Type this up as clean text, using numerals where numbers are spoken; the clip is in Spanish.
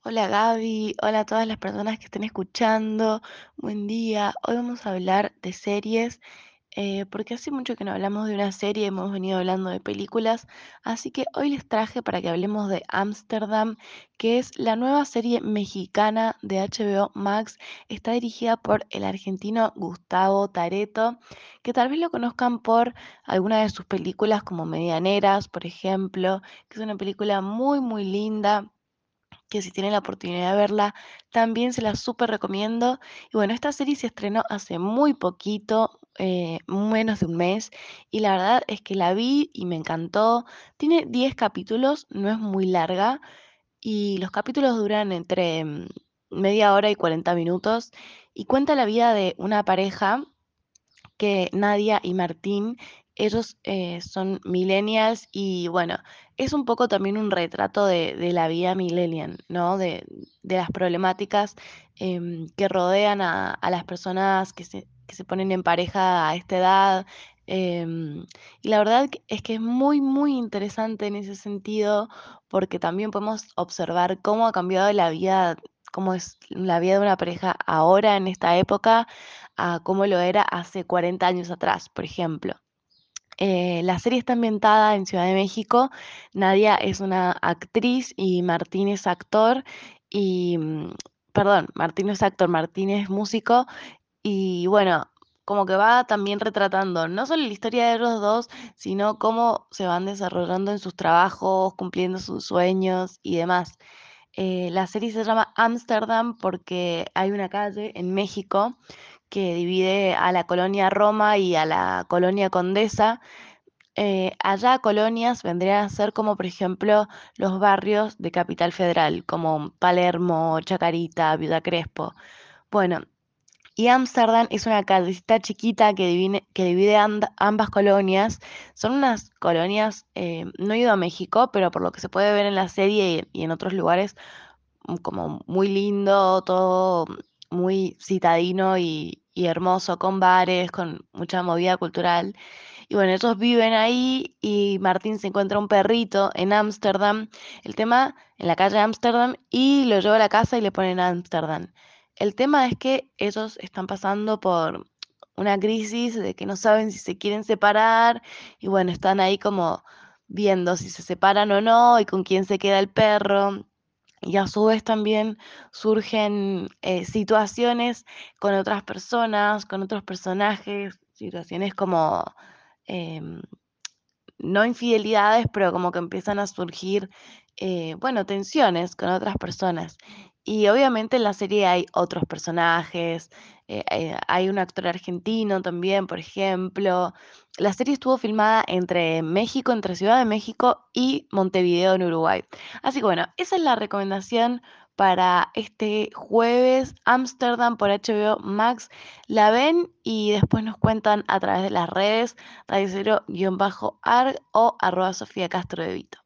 Hola Gaby, hola a todas las personas que estén escuchando, buen día. Hoy vamos a hablar de series, porque hace mucho que no hablamos de una serie, hemos venido hablando de películas, así que hoy les traje para que hablemos de Amsterdam, que es la nueva serie mexicana de HBO Max. Está dirigida por el argentino Gustavo Tareto, que tal vez lo conozcan por alguna de sus películas como Medianeras, por ejemplo, que es una película muy, muy linda que si tienen la oportunidad de verla, también se la súper recomiendo. Y bueno, esta serie se estrenó hace muy poquito, menos de un mes, y la verdad es que la vi y me encantó. Tiene 10 capítulos, no es muy larga, y los capítulos duran entre media hora y 40 minutos, y cuenta la vida de una pareja que Nadia y Martín, ellos son millennials y bueno, es un poco también un retrato de la vida millennial, ¿no? De las problemáticas que rodean a las personas que se ponen en pareja a esta edad. Y la verdad es que es muy, muy interesante en ese sentido porque también podemos observar cómo ha cambiado la vida, cómo es la vida de una pareja ahora en esta época a cómo lo era hace 40 años atrás, por ejemplo. La serie está ambientada en Ciudad de México. Nadia es una actriz y Martín es actor. Y, perdón, Martín no es actor, Martín es músico. Y bueno, como que va también retratando no solo la historia de los dos, sino cómo se van desarrollando en sus trabajos, cumpliendo sus sueños y demás. La serie se llama Amsterdam porque hay una calle en México que divide a la colonia Roma y a la colonia Condesa. Allá colonias vendrían a ser como, por ejemplo, los barrios de Capital Federal, como Palermo, Chacarita, Villa Crespo. Bueno, y Ámsterdam es una callecita chiquita que divide ambas colonias. Son unas colonias, no he ido a México, pero por lo que se puede ver en la serie y en otros lugares, como muy lindo, todo muy citadino y hermoso, con bares, con mucha movida cultural. Y bueno, ellos viven ahí y Martín se encuentra un perrito en Ámsterdam, el tema en la calle Ámsterdam, y lo lleva a la casa y le ponen Ámsterdam. El tema es que ellos están pasando por una crisis de que no saben si se quieren separar y bueno, están ahí como viendo si se separan o no y con quién se queda el perro. Y a su vez también surgen situaciones con otras personas, con otros personajes, situaciones como em, no infidelidades, pero como que empiezan a surgir, bueno, tensiones con otras personas. Y obviamente en la serie hay otros personajes, hay un actor argentino también, por ejemplo. La serie estuvo filmada entre México, entre Ciudad de México y Montevideo en Uruguay. Así que bueno, esa es la recomendación para este jueves, Amsterdam por HBO Max. La ven y después nos cuentan a través de las redes Radio Cero-Arg o @Sofía Castro de Vito.